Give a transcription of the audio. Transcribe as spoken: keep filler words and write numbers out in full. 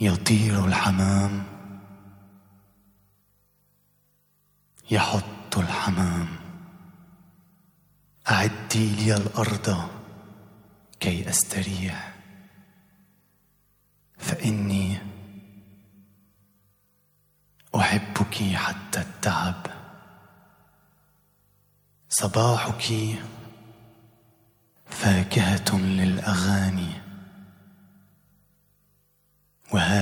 يطير الحمام، يحط الحمام. أعدي لي الأرض كي أستريح، فإني أحبك حتى التعب. صباحك فاكهة للأغاني، وهذا